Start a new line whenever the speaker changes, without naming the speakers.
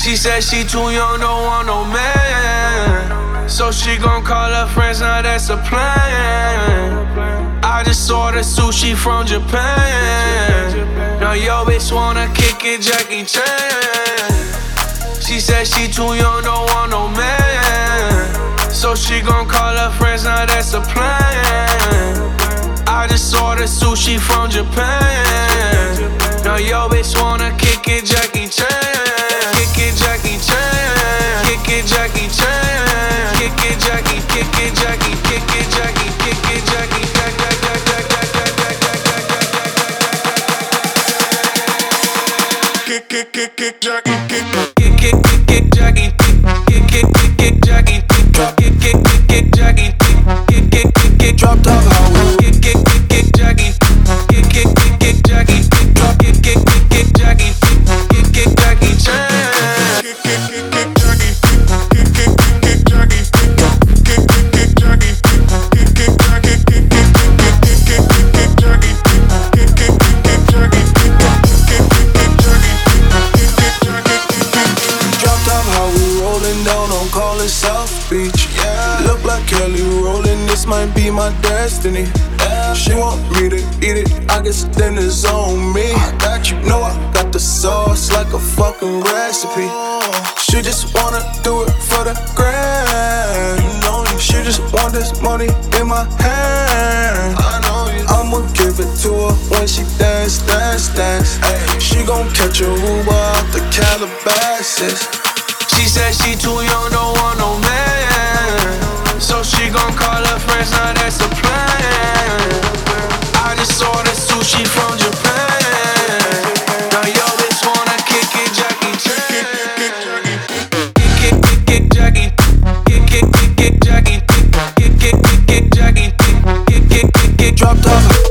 She said she too young, don't want no man. So she gon' call her friends, now that's a plan. I just ordered sushi from Japan. Now yo bitch wanna kick it, Jackie Chan. She said she too young, don't want no man. So she gon' call her friends, now that's a plan. I just ordered sushi from Japan. Now yo bitch wanna kick it, Jackie Chan. Kick it, Jackie Chan. Kick it, Jackie Chan. Kick it, Jackie. Kick it, Jackie. Kick it, Jackie. Kick it, Jackie. Kick, kick, kick, kick, Jackie. Kick, kick, kick, kick, Jackie. Kick, kick, kick, kick, Jackie. Kick, kick, kick, kick, Jackie. Kick, kick, kick, kick, drop top highway. Kick, kick, kick, kick, Jackie. Kick, kick, kick, kick, Jackie. Kick, kick, kick, kick, Jackie. Kick, kick, Jackie Chan. Kick, kick, kick, kick, Jackie. Kick, kick, kick, kick, Jackie. Kick, kick, kick, Jackie. Kick, kick, Jackie. Kick, kick, kick, kick, kick, Jackie. Kick, kick, kick, kick, Jackie. Kick, kick, kick, kick, Jackie. Kick, kick, Jackie. Drop top, how we rolling down on call it South Beach. Yeah, look like Kelly rolling. This might be my destiny. She want me to eat it, I guess then it's on me. I got you, know I got the sauce like a fucking recipe. She just wanna do it for the grand. You know you. She just want this money in my hand. I know you. I'ma give it to her when she dance, dance, dance. Ay, she gon' catch a Uber out the Calabasas. She said she too young, don't want no man. So she gon' call her friends, now that's a plan. I just ordered sushi from Japan. Now yo bitch wanna kick it, Jackie Chan. Kick, kick, kick, Jackie. Kick, kick, kick, kick, Jackie. Kick, kick, kick, kick, Jackie. Kick, kick, kick, kick, drop top.